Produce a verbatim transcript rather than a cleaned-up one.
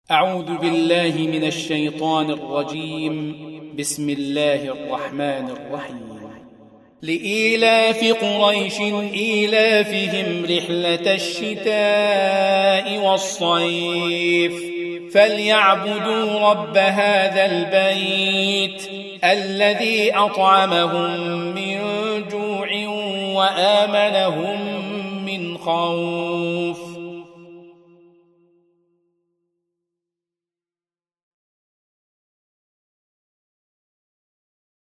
أعوذ بالله من الشيطان الرجيم. بسم الله الرحمن الرحيم. لإيلاف قريش إيلافهم رحلة الشتاء والصيف فليعبدوا رب هذا البيت الذي أطعمهم من جوع وآمنهم من خوف.